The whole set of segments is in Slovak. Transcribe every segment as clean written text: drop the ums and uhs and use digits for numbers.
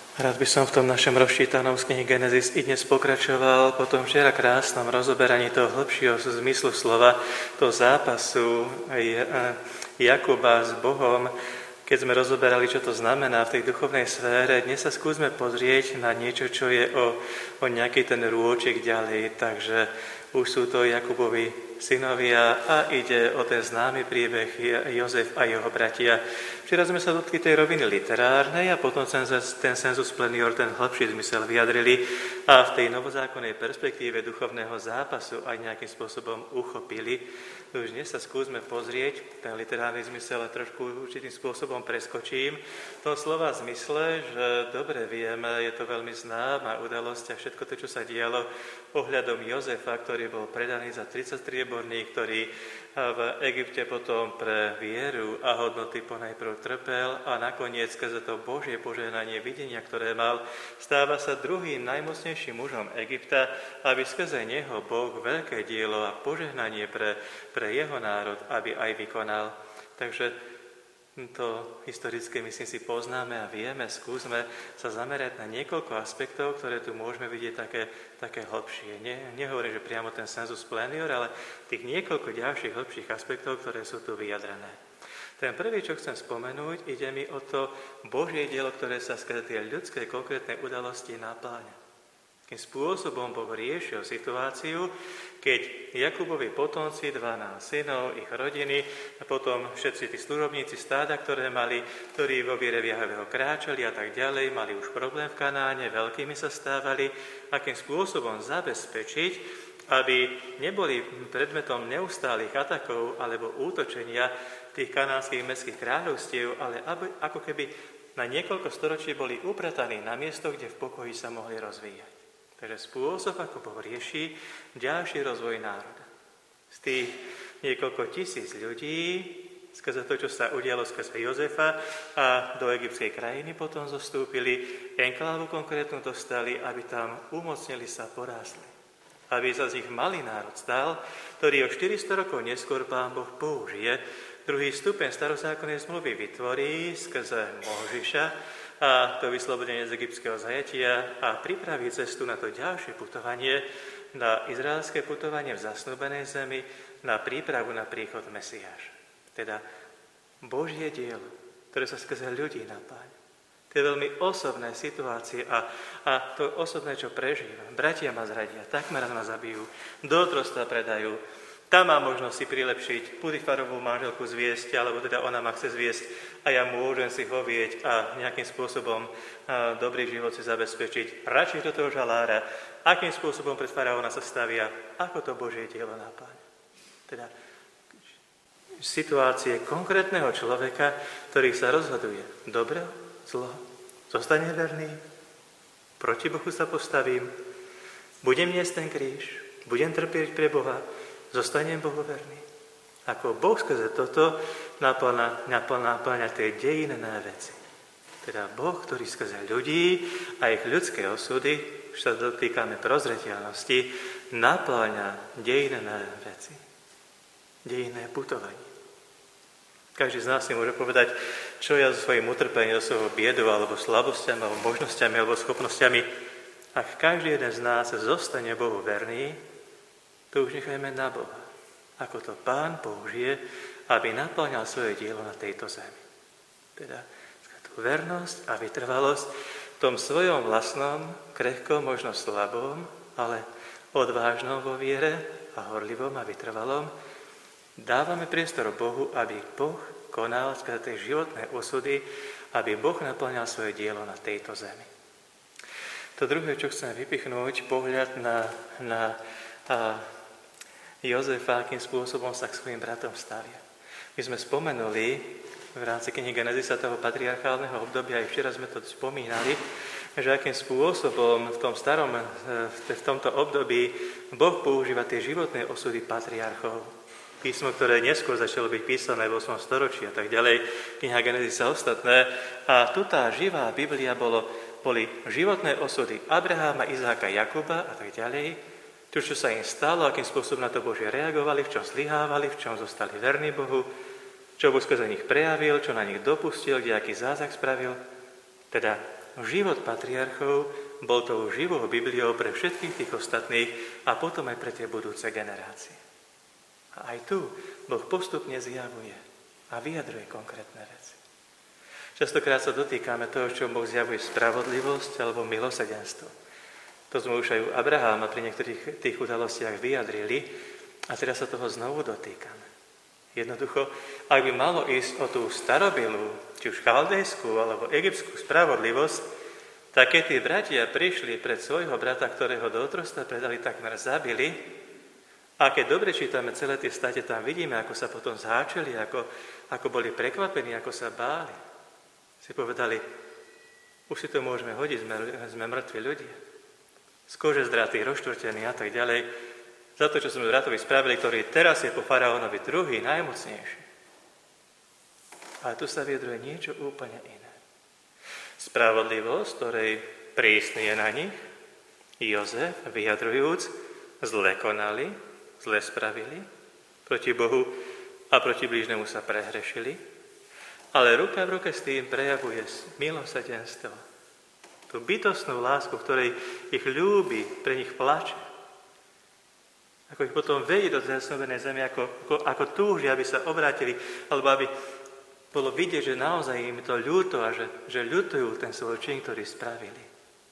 Rád by som v tom našom rozčítanom z knihy Genesis i dnes pokračoval po tom včera krásnom rozoberaní toho hlbšieho zmyslu slova, toho zápasu Jakuba s Bohom. Keď sme rozoberali, čo to znamená v tej duchovnej sfére, dnes sa skúsme pozrieť na niečo, čo je o nejaký ten rôčik ďalej. Takže už sú to Jakubovi synovia a ide o ten známy príbeh Jozef a jeho bratia. Včera sme sa dotkli tej roviny literárnej a potom ten sensus plenior, ten hlbší zmysel vyjadrili a v tej novozákonnej perspektíve duchovného zápasu aj nejakým spôsobom uchopili. Už dnes sa skúsme pozrieť, ten literárny zmysel a trošku určitým spôsobom preskočím. V tom slova zmysle, že dobre vieme, je to veľmi známa udalosť a všetko to, čo sa dialo ohľadom Jozefa, ktorý bol predaný za 30 strieborných, ktorý v Egypte potom pre vieru a hodnoty ponajprv trpel a nakoniec skrze to Božie požehnanie videnia, ktoré mal, stáva sa druhým najmocnejším mužom Egypta, aby skrze neho Boh veľké dielo a požehnanie pre jeho národ, aby aj vykonal. Takže to historické, myslím si, poznáme a vieme, skúsme sa zamerať na niekoľko aspektov, ktoré tu môžeme vidieť také hlbšie. Nehovorím, že priamo ten sensus plenior, ale tých niekoľko ďalších hlbších aspektov, ktoré sú tu vyjadrené. Ten prvý, čo chcem spomenúť, ide mi o to Božie dielo, ktoré sa skrze tie ľudské konkrétne udalosti napláňa. Akým spôsobom Boh riešil situáciu, keď Jakubovi potomci, 12 synov, ich rodiny, a potom všetci tí služobníci stáda, ktoré mali, ktorí vo viere v Jahveho kráčali a tak ďalej, mali už problém v Kanáne, veľkými sa stávali, akým spôsobom zabezpečiť, aby neboli predmetom neustálych atakov alebo útočenia tých kanánskych mestských kráľovstiev, ale ako keby na niekoľko storočí boli uprataní na miesto, kde v pokoji sa mohli rozvíjať. Takže spôsob, ako Boh rieši ďalší rozvoj národa. Z tých niekoľko tisíc ľudí, skrze to, čo sa udialo skrze Jozefa a do egyptskej krajiny potom zostúpili, enklávu konkrétnu dostali, aby tam umocnili sa, porástli. Aby sa z nich malý národ stal, ktorý o 400 rokov neskôr Pán Boh použije, druhý stupeň starozákonnej zmluvy vytvorí skrze Mojžiša, a to vyslobodenie z egyptského zajatia a pripraví cestu na to ďalšie putovanie, na izraelské putovanie v zasnúbenej zemi, na prípravu na príchod Mesiáša. Teda Božie dielo, ktoré sa skrze ľudí napáňa. Tie veľmi osobné situácie a to osobné, čo prežíva. Bratia ma zradia, takmer ma zabijú, do otroctva predajú. Tam má možnosť si prilepšiť, Putifarovú manželku zviesť, alebo teda ona ma chce zviesť a ja môžem si hovieť a nejakým spôsobom dobrý život si zabezpečiť. Radšej do toho žalára, akým spôsobom pred faraóna sa stavia, ako to Božie dielo napáňa. Teda situácie konkrétneho človeka, ktorý sa rozhoduje dobro, zlo, zostane verný, proti Bohu sa postavím, budem niesť ten kríž, budem trpieť pre Boha, zostanem Bohu verný. Ako Boh skrze toto naplňa tie dejinné veci. Teda Boh, ktorý skrze ľudí a ich ľudské osudy, už sa dotýkame prozreteľnosti, naplňa dejinné veci. Dejinné putovanie. Každý z nás si môže povedať, čo ja so svojím utrpením, so svojou biedou, alebo slabosťami, alebo možnosťami, alebo schopnosťami. Ak každý jeden z nás zostane Bohu verný, to už nechajme na Boha, ako to Pán použije, aby naplňal svoje dielo na tejto zemi. Teda tú vernosť a vytrvalosť v tom svojom vlastnom, krehkom, možno slabom, ale odvážnom vo viere a horlivom a vytrvalom, dávame priestor Bohu, aby Boh konal skrze tej životné osudy, aby Boh naplňal svoje dielo na tejto zemi. To druhé, čo chcem vypichnúť, pohľad na Jozefa, akým spôsobom sa k svojim bratom stavia. My sme spomenuli v rámci knihy Genesisa toho patriarchálneho obdobia, aj včera sme to spomínali, že akým spôsobom v tomto období Boh používa tie životné osudy patriarchov. Písmo, ktoré neskôr začalo byť písané v 8. storočí a tak ďalej, kniha Genesisa a ostatné. A tu tá živá Biblia boli životné osudy Abraháma, Izáka, Jakuba a tak ďalej. To, čo sa im stalo, akým spôsobom na to Bože reagovali, v čom zlyhávali, v čom zostali verní Bohu, čo Boh skrze nich prejavil, čo na nich dopustil, kde aký zázrak spravil. Teda život patriarchov bol tou živou Bibliou pre všetkých tých ostatných a potom aj pre tie budúce generácie. A aj tu Boh postupne zjavuje a vyjadruje konkrétne veci. Častokrát sa dotýkame toho, čo Boh zjavuje spravodlivosť alebo milosrdenstvo. To sme už aj u Abraháma pri niektorých tých udalostiach vyjadrili a teraz sa toho znovu dotýkame. Jednoducho, ak by malo ísť o tú starobilú, či už chaldejskú alebo egyptskú spravodlivosť, tak keď tí bratia prišli pred svojho brata, ktorého do otroctva predali, takmer zabili, a keď dobre čítame celé tie state, tam vidíme, ako sa potom zháčili, ako boli prekvapení, ako sa báli. Si povedali, už si to môžeme hodiť, sme mŕtvi ľudia. Z kože zdratí, rozštvrtení a tak ďalej. Za to, čo sme bratovi spravili, ktorý teraz je po faraónovi druhý, najmocnejší. Ale tu sa vyjadruje niečo úplne iné. Spravodlivosť, ktorej prísny je na nich, Jozef, vyjadrujúc, zle konali, zle spravili, proti Bohu a proti blížnemu sa prehrešili, ale ruka v ruke s tým prejavuje milosrdenstvo. Tú bytostnú lásku, ktorej ich ľúbi, pre nich plače. Ako ich potom vedie do zasnúbenej zemi, ako túži, aby sa obrátili, alebo aby bolo vidieť, že naozaj im to ľúto a že ľutujú ten svoj čin, ktorý spravili.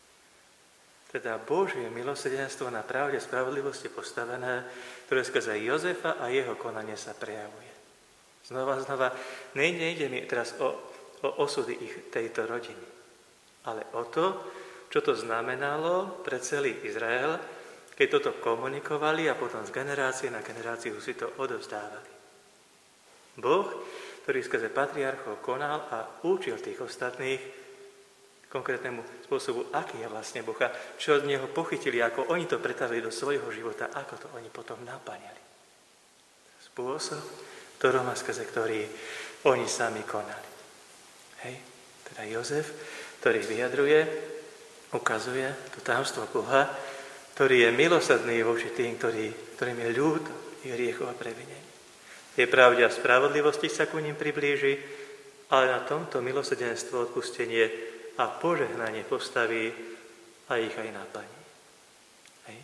Teda Božie milosrdenstvo na pravde spravodlivosti postavené, ktoré skrze Jozefa a jeho konanie sa prejavuje. Znova, nejde mi teraz o osudy tejto rodiny, ale o to, čo to znamenalo pre celý Izrael, keď toto komunikovali a potom z generácie na generáciu si to odovzdávali. Boh, ktorý skrze patriarchov konal a učil tých ostatných konkrétnemu spôsobu, aký je vlastne Boh a čo od neho pochytili, ako oni to pretavili do svojho života, ako to oni potom naplňali. Spôsob, ktorom a skrze ktorý oni sami konali. Hej, teda Jozef, ktorý vyjadruje, ukazuje to tajomstvo Boha, ktorý je milosrdný voči tým, ktorým je ľúto ich hriechov a previnení. Je pravde a spravodlivosti sa ku ním priblíži, ale na tomto milosrdenstvo, odpustenie a požehnanie postaví a ich aj naplní. Hej.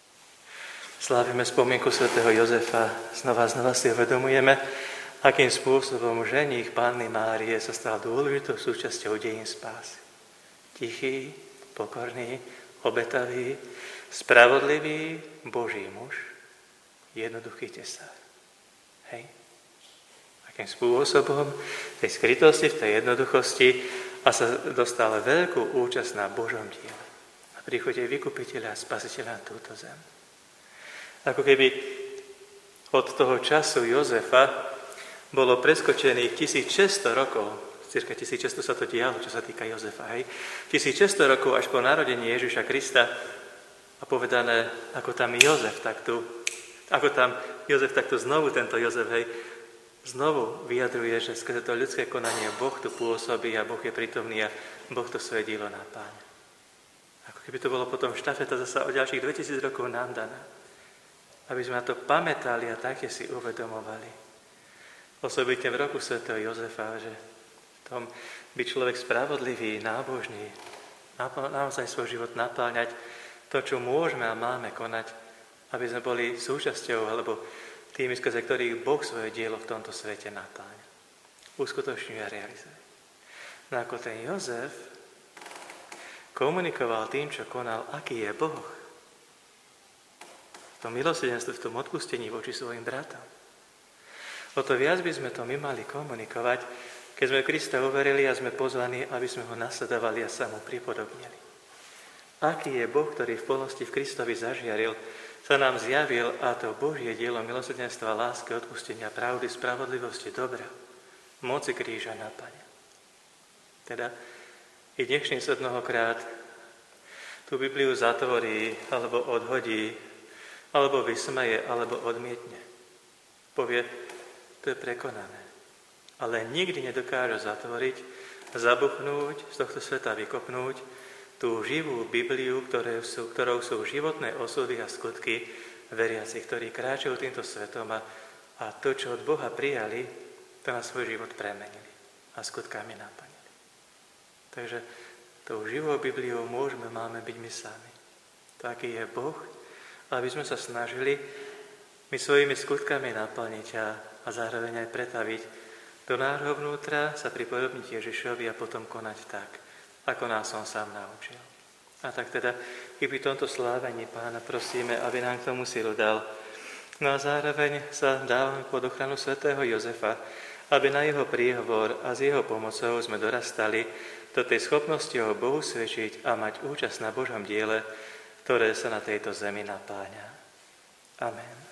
Slávime spomienku svätého Jozefa, znova si uvedomujeme, akým spôsobom ženích Panny Márie sa stal dôležitou súčasťou dejín spásy. Tichý, pokorný, obetavý, spravodlivý Boží muž, jednoduchý tesár. Hej. Akým spôsobom v tej skrytosti, v tej jednoduchosti a sa dostala veľkú účasť na Božom diele. Na príchode vykupiteľa a spasiteľa na túto zem. Ako keby od toho času Jozefa bolo preskočených 1600 rokov, cirka 1600 sa to dialo, čo sa týka Jozefa, hej. 1600 rokov až po narodení Ježiša Krista a povedané, ako tam Jozef takto znovu tento Jozef, hej, znovu vyjadruje, že skrze to ľudské konanie Boh tu pôsobí a Boh je prítomný a Boh to svoje dielo napáňa. Ako keby to bolo potom štafeta zasa o ďalších 2000 rokov nám daná. Aby sme na to pamätali a také si uvedomovali. Osobitne v roku svätého Jozefa, že v tom byť človek spravodlivý, nábožný, naozaj svoj život napáňať to, čo môžeme a máme konať, aby sme boli súčasťou alebo tými, skrze ktorých Boh svoje dielo v tomto svete napáňa. Uskutočňuje a realizuje. No ako ten Jozef komunikoval tým, čo konal, aký je Boh. V tom milosrdenstve, v tom odpustení voči svojim bratom. O to viac by sme to my mali komunikovať, keď sme Krista uverili a sme pozvaní, aby sme ho nasledovali a sa mu pripodobnili. Aký je Boh, ktorý v plnosti v Kristovi zažiaril, sa nám zjavil a to Božie dielo milosrdenstva, lásky, odpustenia, pravdy, spravodlivosti, dobra, moci kríža naplňa. Teda i dnešný svet mnohokrát tú Bibliu zatvorí, alebo odhodí, alebo vysmeje, alebo odmietne. Povie, to je prekonané. Ale nikdy nedokáže zatvoriť, zabuchnúť, z tohto sveta vykopnúť tú živú Bibliu, ktorou sú životné osudy a skutky veriacich, ktorí kráčajú týmto svetom a to, čo od Boha prijali, to na svoj život premenili a skutkami naplnili. Takže tou živou Bibliou máme byť my sami. Taký je Boh, aby sme sa snažili my svojimi skutkami naplniť a zároveň aj pretaviť do nášho vnútra, sa pripodobniť Ježišovi a potom konať tak, ako nás on sám naučil. A tak teda i pri tomto slávení Pána prosíme, aby nám k tomu silu dal. No a zároveň sa dávame pod ochranu svätého Jozefa, aby na jeho príhovor a s jeho pomocou sme dorastali do tej schopnosti o Bohu svedčiť a mať účasť na Božom diele, ktoré sa na tejto zemi napáňa. Amen.